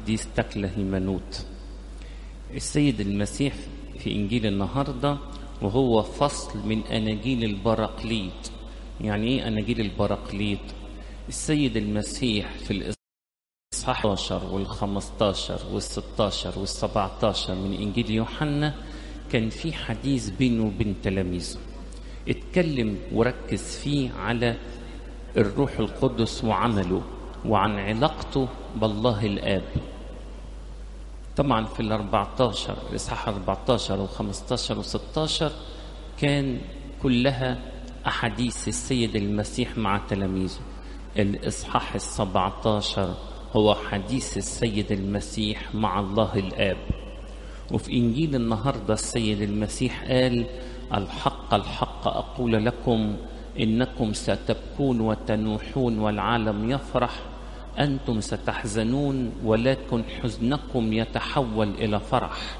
القديس تكله هيمانوت. السيد المسيح في إنجيل النهاردة وهو فصل من أناجيل البراقليط. يعني إيه أناجيل البراقليط؟ السيد المسيح في الإصحاح 11 وال15 وال16 وال17 من إنجيل يوحنا كان في حديث بينه وبين تلاميذه، اتكلم وركز فيه على الروح القدس وعمله وعن علاقته بالله الآب. طبعا في الإصحاح 14 و15 و16 كان كلها أحاديث السيد المسيح مع تلاميذه. الإصحاح 17 هو حديث السيد المسيح مع الله الآب. وفي إنجيل النهاردة السيد المسيح قال: الحق الحق أقول لكم إنكم ستبكون وتنوحون والعالم يفرح، أنتم ستحزنون ولكن حزنكم يتحول إلى فرح.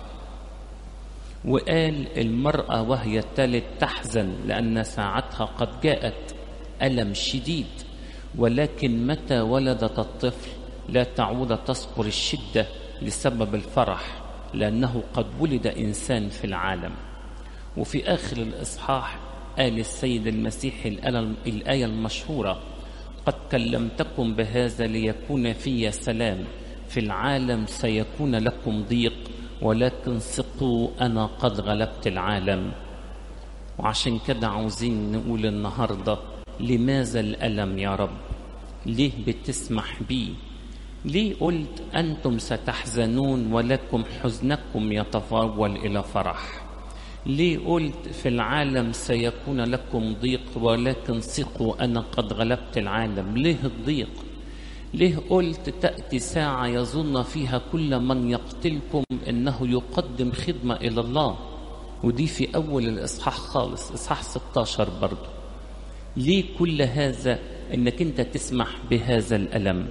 وقال: المرأة وهي تلد تحزن لأن ساعتها قد جاءت، ألم شديد، ولكن متى ولدت الطفل لا تعود تصبر الشدة لسبب الفرح، لأنه قد ولد إنسان في العالم. وفي آخر الإصحاح قال السيد المسيح الآية المشهورة: قد كلمتكم بهذا ليكون في سلام، في العالم سيكون لكم ضيق، ولكن ثقوا أنا قد غلبت العالم. وعشان كده عاوزين نقول النهاردة: لماذا الألم يا رب؟ ليه بتسمح بيه؟ ليه قلت أنتم ستحزنون ولكم حزنكم يتفاول إلى فرح؟ ليه قلت في العالم سيكون لكم ضيق ولكن ثقوا أنا قد غلبت العالم؟ ليه الضيق؟ ليه قلت تأتي ساعة يظن فيها كل من يقتلكم إنه يقدم خدمة إلى الله؟ ودي في أول الإصحاح خالص، إصحاح 16 برضو. ليه كل هذا إنك أنت تسمح بهذا الألم؟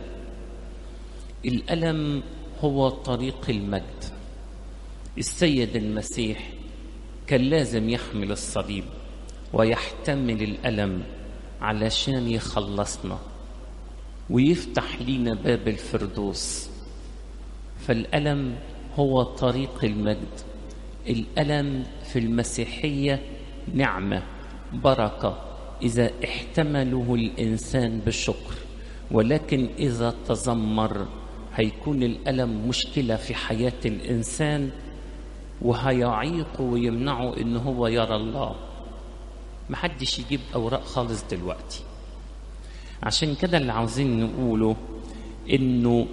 الألم هو طريق المجد. السيد المسيح كان لازم يحمل الصليب ويحتمل الألم علشان يخلصنا ويفتح لينا باب الفردوس. فالألم هو طريق المجد. الألم في المسيحية نعمة، بركة، إذا احتمله الإنسان بشكر. ولكن إذا تذمر هيكون الألم مشكلة في حياة الإنسان، وهيعيقه ويمنعه إنه هو يرى الله. محدش يجيب أوراق خالص دلوقتي. عشان كده اللي عاوزين نقوله إنه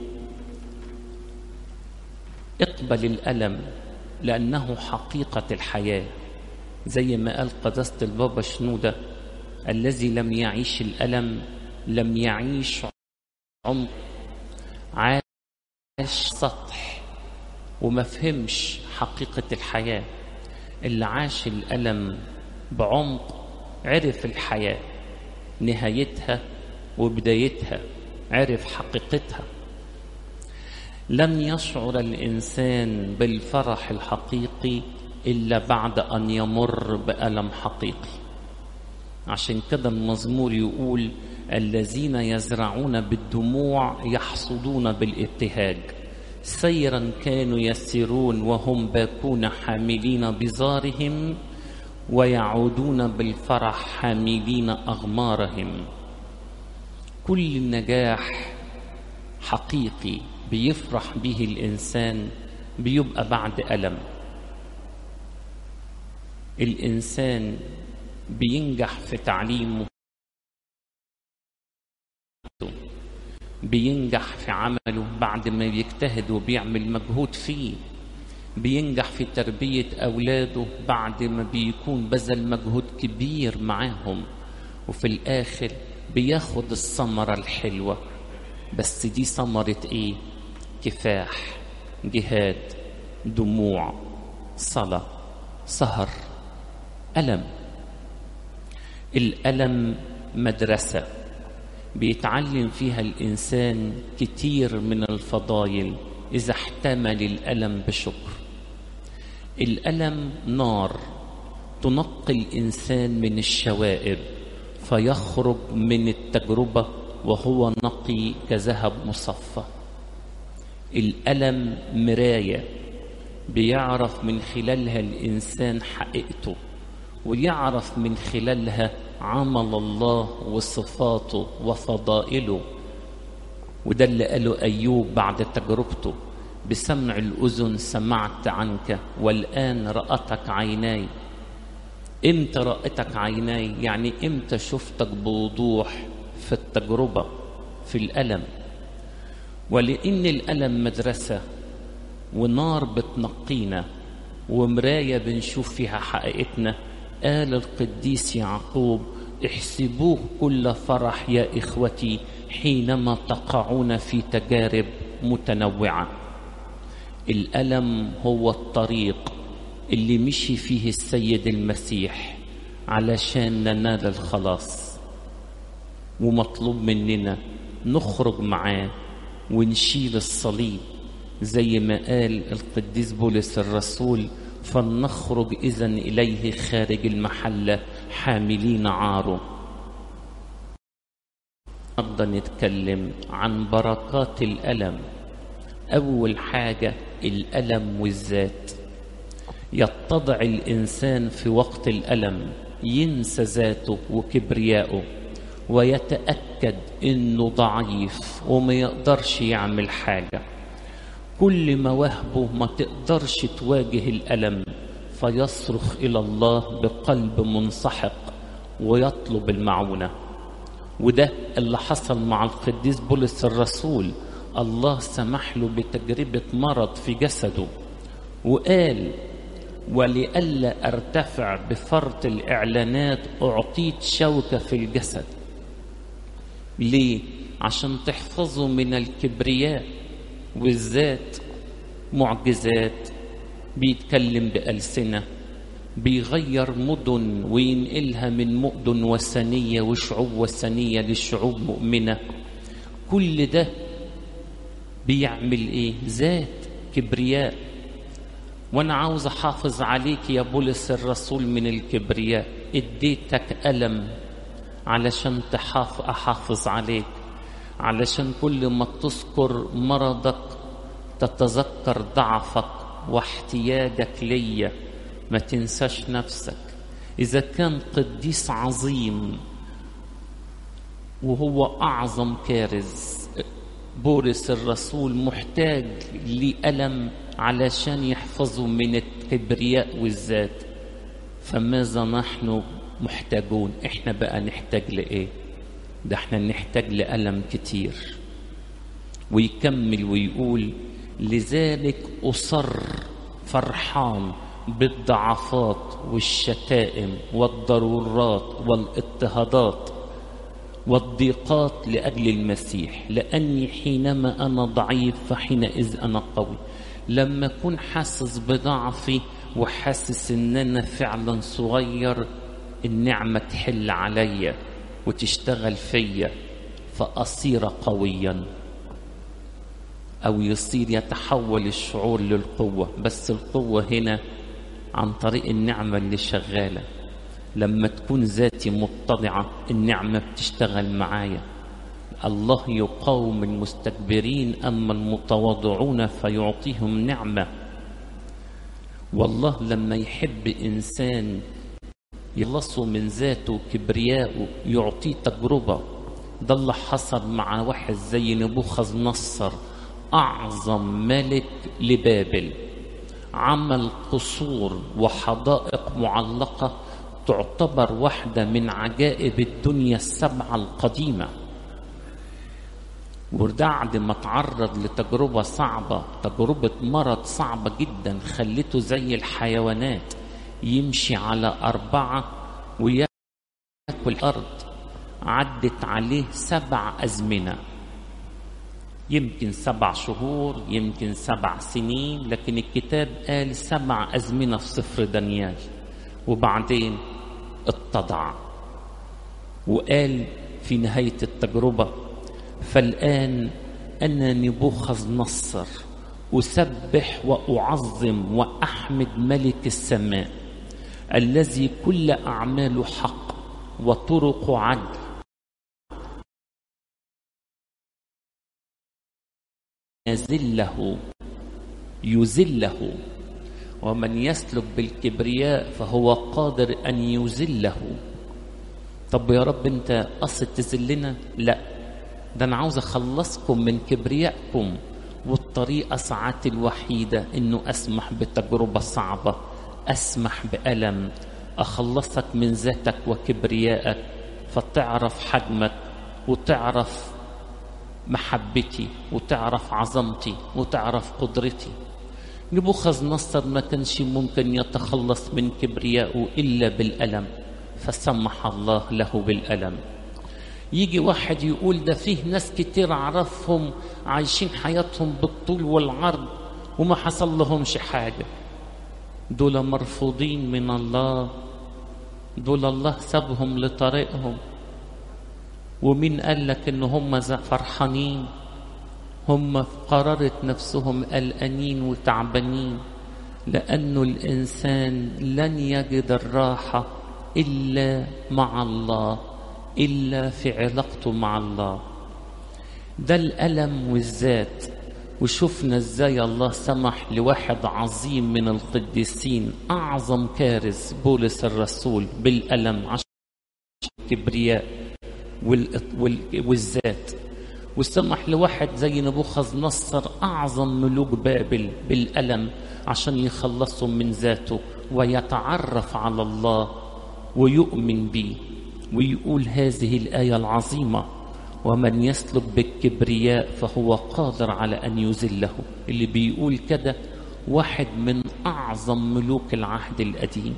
اقبل الألم لأنه حقيقة الحياة. زي ما قال قداسة البابا شنودة: الذي لم يعيش الألم لم يعيش عمق، عاش سطح وما فهمش حقيقة الحياة. اللي عاش الألم بعمق عرف الحياة، نهايتها وبدايتها، عرف حقيقتها. لن يشعر الإنسان بالفرح الحقيقي إلا بعد أن يمر بألم حقيقي. عشان كده المزمور يقول: الذين يزرعون بالدموع يحصدون بالابتهاج، سيرا كانوا يسيرون وهم باكون حاملين بزارهم، ويعودون بالفرح حاملين أغمارهم. كل نجاح حقيقي بيفرح به الإنسان بيبقى بعد ألم. الإنسان بينجح في تعليمه، بينجح في عمله بعد ما بيجتهد وبيعمل مجهود فيه، بينجح في تربية أولاده بعد ما بيكون بذل مجهود كبير معاهم، وفي الآخر بياخد الثمرة الحلوة. بس دي ثمرة إيه؟ كفاح، جهاد، دموع، صلاة، سهر، ألم. الألم مدرسة بيتعلم فيها الإنسان كتير من الفضائل إذا احتمل الألم بشكر. الألم نار تنقي الإنسان من الشوائب فيخرج من التجربة وهو نقي كذهب مصفى. الألم مراية بيعرف من خلالها الإنسان حقيقته، ويعرف من خلالها عمل الله وصفاته وفضائله. وده اللي قاله أيوب بعد تجربته: بسمع الأذن سمعت عنك والآن رأتك عيناي. إمتى رأتك عيناي؟ يعني إمتى شفتك بوضوح؟ في التجربة، في الألم. ولأن الألم مدرسة ونار بتنقينا ومراية بنشوف فيها حقيقتنا، قال القديس يعقوب: احسبوه كل فرح يا إخوتي حينما تقعون في تجارب متنوعة. الألم هو الطريق اللي مشي فيه السيد المسيح علشان ننال الخلاص، ومطلوب مننا نخرج معاه ونشيل الصليب زي ما قال القديس بولس الرسول: فلنخرج إذن إليه خارج المحلة حاملين عاره. النهارده نتكلم عن بركات الألم. أول حاجة الألم والذات. يتضع الإنسان في وقت الألم، ينسى ذاته وكبرياءه، ويتأكد إنه ضعيف وما يقدرش يعمل حاجة. كل مواهبه ما تقدرش تواجه الألم، فيصرخ إلى الله بقلب منسحق ويطلب المعونة. وده اللي حصل مع القديس بولس الرسول. الله سمح له بتجربة مرض في جسده، وقال: ولئلا أرتفع بفرط الإعلانات أعطيت شوكة في الجسد. ليه؟ عشان تحفظوا من الكبرياء والذات. معجزات، بيتكلم بألسنة، بيغير مدن وينقلها من مدن وثنية وشعوب وثنية لشعوب مؤمنة. كل ده بيعمل ايه؟ ذات، كبرياء. وانا عاوز احافظ عليك يا بولس الرسول من الكبرياء. اديتك ألم علشان احافظ عليك، علشان كل ما تذكر مرضك تتذكر ضعفك واحتياجك ليا، ما تنساش نفسك. إذا كان قديس عظيم وهو أعظم كارز بولس الرسول محتاج لألم علشان يحفظه من الكبرياء والذات، فماذا نحن محتاجون؟ احنا بقى نحتاج لإيه؟ ده احنا نحتاج لألم كتير. ويكمل ويقول: لذلك أصر فرحان بالضعفات والشتائم والضرورات والاضطهادات والضيقات لأجل المسيح، لأني حينما أنا ضعيف فحينئذ أنا قوي. لما أكون حاسس بضعفي وحاسس إن أنا فعلا صغير، النعمة تحل عليا وتشتغل فيا فأصير قويا، أو يصير يتحول الشعور للقوة. بس القوة هنا عن طريق النعمة اللي شغالة. لما تكون ذاتي متضعة النعمة بتشتغل معايا. الله يقاوم المستكبرين أما المتواضعون فيعطيهم نعمة. والله لما يحب إنسان يخلصه من ذاته كبرياءه يعطيه تجربة. ده اللي حصل مع واحد زي نبوخذ نصر، أعظم ملك لبابل، عمل قصور وحدائق معلقة تعتبر واحدة من عجائب الدنيا السبعة القديمة. وبعد ما تعرض لتجربة صعبة، تجربة مرض صعبة جدا خلته زي الحيوانات، يمشي على 4 ويأكل الأرض. عدت عليه 7 أزمنة، يمكن 7 شهور، يمكن 7 سنين، لكن الكتاب قال 7 أزمنة في سفر دانيال. وبعدين اتضع وقال في نهاية التجربة: فالآن أنا نبوخذ نصر أسبح وأعظم وأحمد ملك السماء الذي كل أعماله حق وطرق عدل، يذله. ومن يسلك بالكبرياء فهو قادر أن يذله. طب يا رب أنت قصد تذلنا؟ لا، ده أنا عاوز أخلصكم من كبريائكم، والطريقة ساعات الوحيدة إنه أسمح بتجربة صعبة، أسمح بألم، أخلصك من ذاتك وكبريائك، فتعرف حجمك وتعرف محبتي وتعرف عظمتي وتعرف قدرتي. نبوخذ نصر ما كانش ممكن يتخلص من كبريائه إلا بالألم، فسمح الله له بالألم. يجي واحد يقول ده فيه ناس كتير أعرفهم عايشين حياتهم بالطول والعرض وما حصل لهمش حاجة، دول مرفوضين من الله، دول الله سابهم لطريقهم. ومين قال لك إن هم فرحانين؟ هم في قرارة نفسهم قلقانين وتعبانين، لأنه الإنسان لن يجد الراحة إلا مع الله، إلا في علاقته مع الله. ده الألم والذات. وشوفنا ازاي الله سمح لواحد عظيم من القديسين، أعظم كارث بولس الرسول، بالألم عشان الكبرياء والذات. وسمح لواحد زي نبوخذ نصر أعظم ملوك بابل بالألم عشان يخلصهم من ذاته ويتعرف على الله ويؤمن به. ويقول هذه الآية العظيمة: ومن يسلك بالكبرياء فهو قادر على أن يذله. اللي بيقول كده واحد من أعظم ملوك العهد القديم.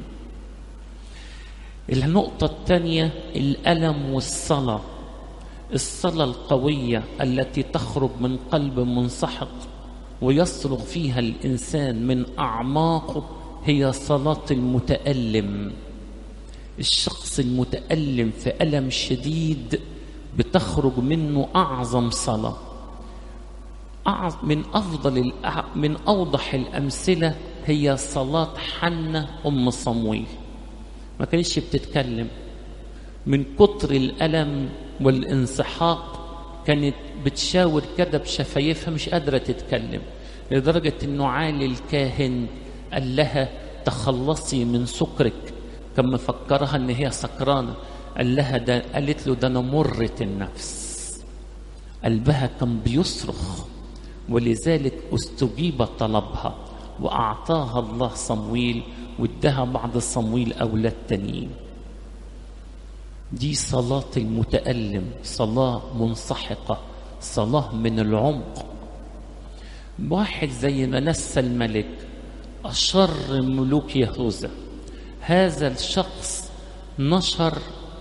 النقطة الثانية الألم والصلاة. الصلاة القوية التي تخرج من قلب منسحق ويصرخ فيها الإنسان من أعماقه هي صلاة المتألم. الشخص المتألم في ألم شديد بتخرج منه أعظم صلاة. من أوضح الأمثلة هي صلاة حنة أم صمويل. ما كانتش بتتكلم من كتر الألم والانسحاق، كانت بتشاور كده بشفايفها، مش قادرة تتكلم، لدرجة إنه عالي الكاهن قال لها تخلصي من سكرك، كان مفكرها إن هي سكرانة. قالت له ده أنا مرة النفس. قلبها كان بيصرخ، ولذلك استجيب طلبها وأعطاها الله صمويل، وادها بعد صمويل أولاد تانيين. دي صلاة المتألم، صلاة منسحقة، صلاة من العمق. واحد زي منسى الملك، أشر ملوك يهوذا، هذا الشخص نشر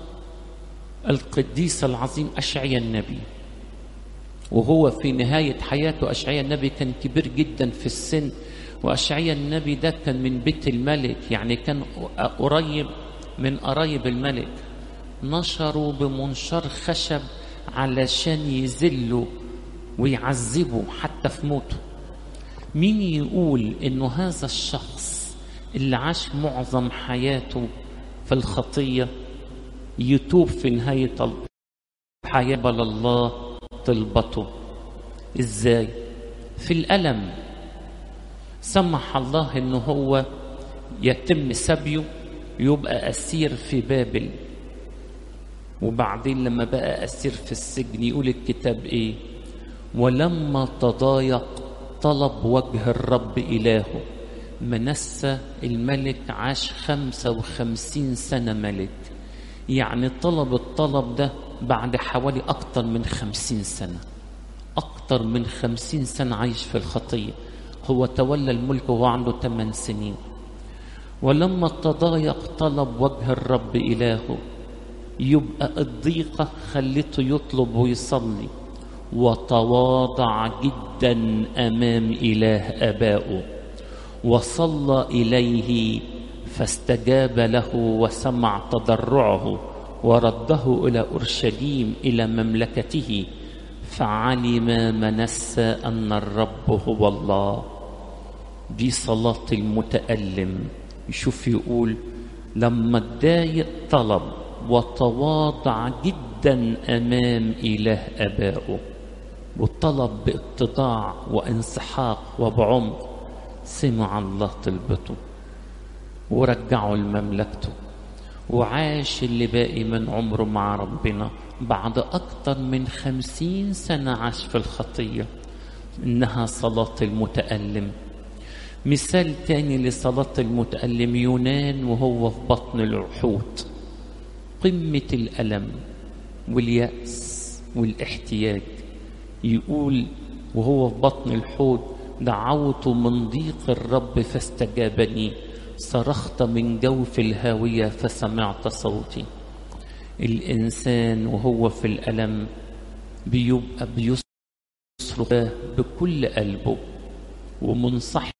القديس العظيم أشعياء النبي، وهو في نهاية حياته أشعياء النبي كان كبير جدا في السن، وأشعياء النبي ده كان من بيت الملك، يعني كان قريب من قرايب الملك. نشروا بمنشار خشب علشان يذلوا ويعذبوا حتى في موته. مين يقول إنه هذا الشخص اللي عاش معظم حياته في الخطية يتوب في نهاية الحياة بل الله طلبته؟ إزاي؟ في الألم سمح الله إنه هو يتم سبيه، يبقى أسير في بابل، وبعدين لما بقى أسير في السجن يقول الكتاب إيه؟ ولما تضايق طلب وجه الرب إلهه. منسى الملك عاش 55 سنة ملك، يعني طلب الطلب ده بعد حوالي أكتر من 50 سنة، أكتر من 50 سنة عايش في الخطية. هو تولى الملك وهو عنده 8 سنين. ولما تضايق طلب وجه الرب إلهه، يبقى الضيقة خلته يطلب ويصلي، وتواضع جدا أمام إله آبائه، وصلى إليه فاستجاب له وسمع تضرعه، ورده إلى أورشليم إلى مملكته، فعلم منسى أن الرب هو الله. دي صلاة المتألم. يشوف يقول لما اتضايق طلب وتواضع جدا أمام إله آبائه. وطلب باتضاع وانسحاق وبعمق، سمع الله طلبته ورجعه لمملكته، وعاش اللي باقي من عمره مع ربنا. بعد أكتر من 50 سنة عاش في الخطية. إنها صلاة المتألم. مثال تاني لصلاة المتألم يونان وهو في بطن الحوت، قمة الألم واليأس والاحتياج. يقول وهو في بطن الحوت: دعوت من ضيق الرب فاستجابني، صرخت من جوف الهاوية فسمعت صوتي. الإنسان وهو في الألم بيبقى بيصرخ بكل قلبه ومنصحك،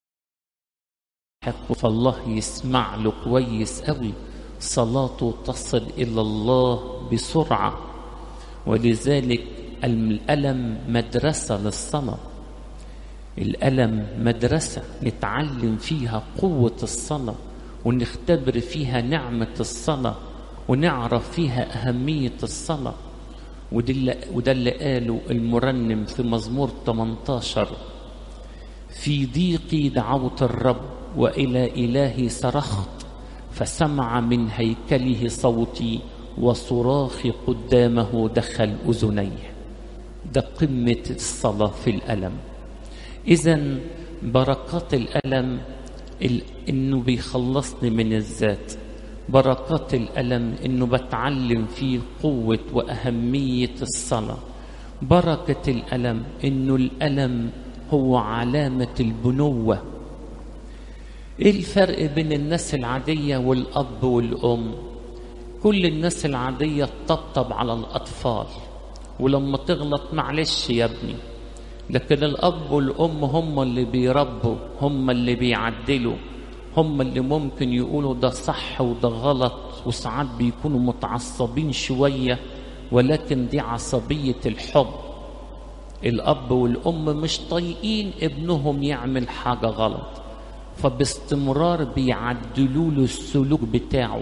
فالله يسمع له كويس قوي. صلاته تصل إلى الله بسرعة. ولذلك الألم مدرسة للصلاة. الألم مدرسة نتعلم فيها قوة الصلاة، ونختبر فيها نعمة الصلاة، ونعرف فيها أهمية الصلاة. وده اللي قاله المرنم في مزمور 18: في ضيقي دعوت الرب وإلى إلهي صرخت، فسمع من هيكله صوتي، وصراخي قدامه دخل أذنيه. ده قمة الصلاة في الألم. إذن بركات الألم إنه بيخلصني من الذات. بركات الألم إنه بتعلم فيه قوة وأهمية الصلاة. بركة الألم إنه الألم هو علامة البنوة. إيه الفرق بين الناس العادية والأب والأم؟ كل الناس العادية تطبطب على الأطفال، ولما تغلط معلش يا ابني. لكن الأب والأم هم اللي بيربوا، هم اللي بيعدلوا، هم اللي ممكن يقولوا ده صح وده غلط. وساعات بيكونوا متعصبين شوية، ولكن دي عصبية الحب. الأب والأم مش طايقين ابنهم يعمل حاجة غلط، فباستمرار بيعدلوا له السلوك بتاعه.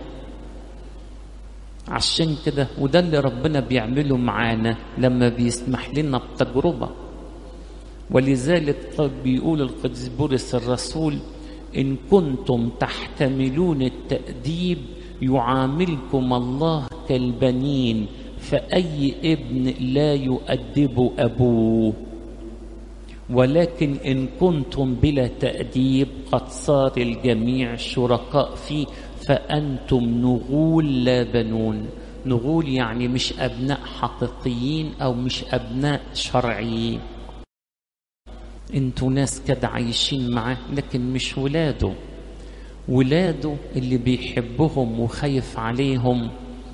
عشان كده وده اللي ربنا بيعمله معانا لما بيسمح لنا بتجربة. ولذلك بيقول القديس بولس الرسول: إن كنتم تحتملون التأديب يعاملكم الله كالبنين، فأي ابن لا يؤدب أبوه. ولكن إن كنتم بلا تأديب قد صار الجميع شركاء فيه، فأنتم نغول لا بنون. نغول يعني مش أبناء حقيقيين أو مش أبناء شرعيين. انتوا ناس كده عايشين معاه لكن مش ولاده. ولاده اللي بيحبهم وخايف عليهم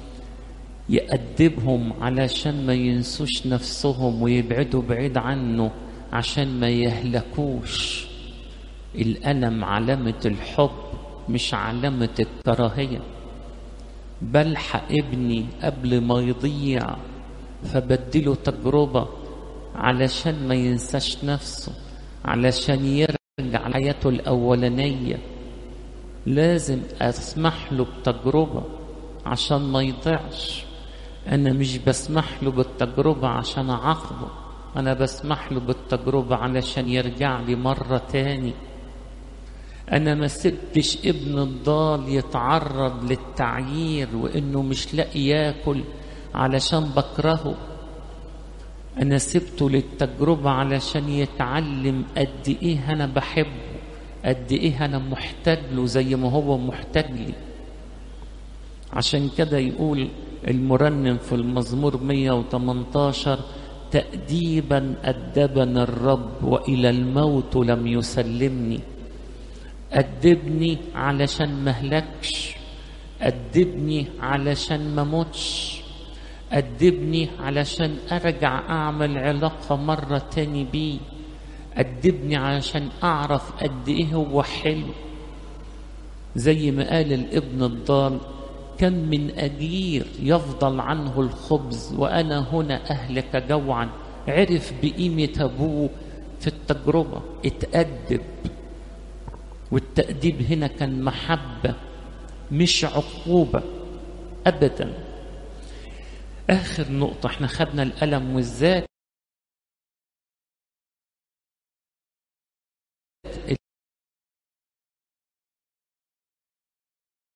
يأدبهم علشان ما ينسوش نفسهم ويبعدوا بعيد عنه، عشان ما يهلكوش. الألم علامة الحب مش علامة الكراهية. بلحق ابني قبل ما يضيع، فبدله تجربة علشان ما ينساش نفسه، علشان يرجع حياته الأولانية. لازم أسمح له بتجربة عشان ما يضيعش. أنا مش بسمح له بالتجربة عشان أعاقبه، أنا بسمح له بالتجربة علشان يرجع لي مرة تاني. أنا ما سبتش ابن الضال يتعرض للتعيير وإنه مش لاقي ياكل علشان بكرهه. أنا سبته للتجربة علشان يتعلم قد إيه أنا بحبه، قد إيه أنا محتاج له زي ما هو محتاج لي. عشان كده يقول المرنم في المزمور 118: تأديبا أدبنا الرب وإلى الموت لم يسلمني. أدبني علشان مهلكش، أدبني علشان ما موتش، أدبني علشان أرجع أعمل علاقة مرة تاني بيه، أدبني علشان أعرف قد إيه هو حلو. زي ما قال الابن الضال: كم من أجير يفضل عنه الخبز وأنا هنا أهلك جوعا. عرف بقيمة أبوه في التجربة، اتأدب. والتأديب هنا كان محبة مش عقوبة أبدا. آخر نقطة، احنا خدنا الألم والذات.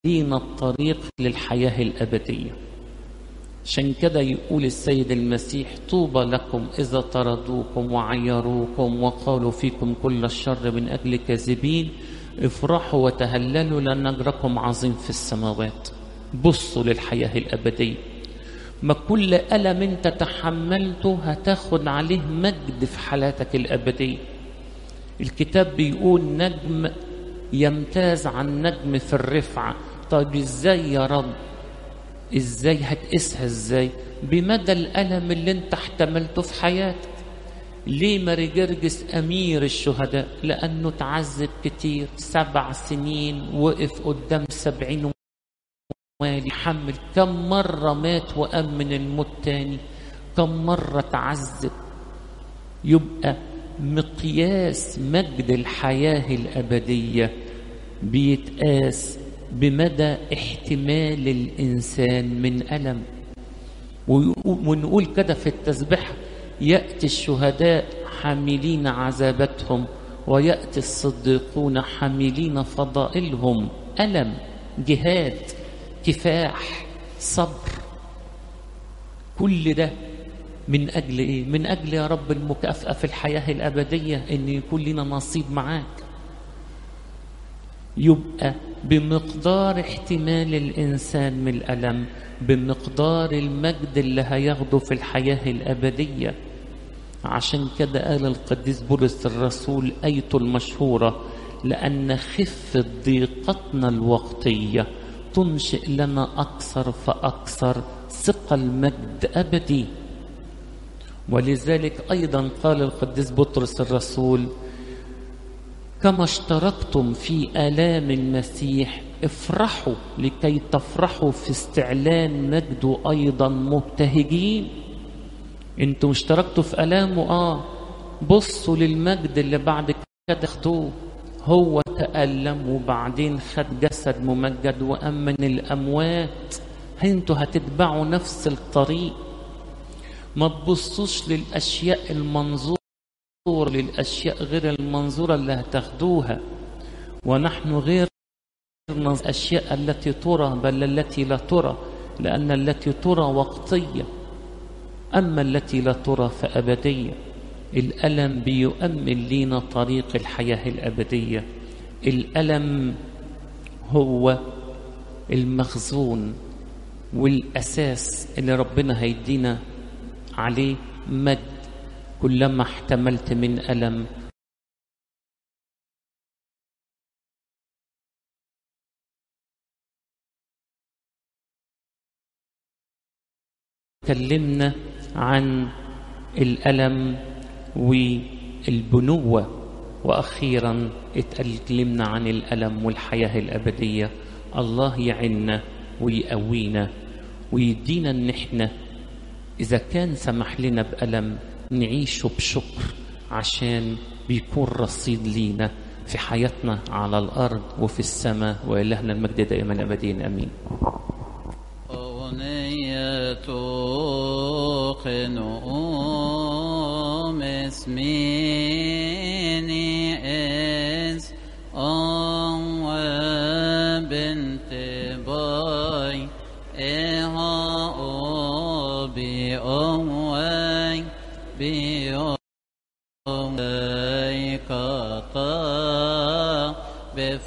لينا الطريق للحياة الأبدية. عشان كده يقول السيد المسيح: طوبى لكم إذا طردوكم وعيروكم وقالوا فيكم كل الشر من أجل كاذبين، افرحوا وتهللوا لأن أجركم عظيم في السماوات. بصوا للحياة الأبدية. ما كل ألم انت تحملته هتاخد عليه مجد في حياتك الأبدية. الكتاب بيقول: نجم يمتاز عن نجم في الرفعة. طيب ازاي يا رب؟ ازاي هتقيسها؟ ازاي؟ بمدى الألم اللي انت احتملته في حياتك. ليه ماري جرجس أمير الشهداء؟ لأنه تعذب كتير، 7 سنين وقف قدام 70 والي حمل. كم مرة مات وقام من الموت تاني، كم مرة تعذب. يبقى مقياس مجد الحياة الأبدية بيتقاس بمدى احتمال الإنسان من ألم. ونقول كده في التسبيح: يأتي الشهداء حاملين عذابتهم ويأتي الصديقون حاملين فضائلهم. ألم، جهاد، كفاح، صبر. كل ده من أجل إيه؟ من أجل يا رب المكافأة في الحياة الأبدية، إن يكون لنا نصيب معاك. يبقى بمقدار احتمال الإنسان من الألم بمقدار المجد اللي هياخده في الحياة الأبدية. عشان كده قال القديس بولس الرسول آيته المشهورة: لأن خفة ضيقتنا الوقتية تنشئ لنا أكثر فأكثر ثقل مجد أبدي. ولذلك أيضا قال القديس بطرس الرسول: كما اشتركتم في آلام المسيح افرحوا لكي تفرحوا في استعلان مجده أيضا مبتهجين. انتم اشتركتوا في آلامه، بصوا للمجد اللي بعد كده خدوه. هو تألم وبعدين خد جسد ممجد وقام من الأموات. انتوا هتتبعوا نفس الطريق. ما تبصوش للأشياء المنظورة، للأشياء غير المنظورة اللي هتاخدوها. ونحن غير الأشياء التي ترى بل التي لا ترى، لأن التي ترى وقتية أما التي لا ترى فأبدية. الألم بيؤمن لنا طريق الحياة الأبدية. الألم هو المخزون والأساس اللي ربنا هيدينا عليه مجد. كلما احتملت من ألم تكلمنا عن الألم والبنوة، وأخيرا اتكلمنا عن الألم والحياة الأبدية. الله يعيننا ويقوينا ويدينا ان احنا إذا كان سمح لنا بألم نعيشه بشكر، عشان بيكون رصيد لينا في حياتنا على الأرض وفي السماء. وإلهنا المجد دائما أبدين آمين.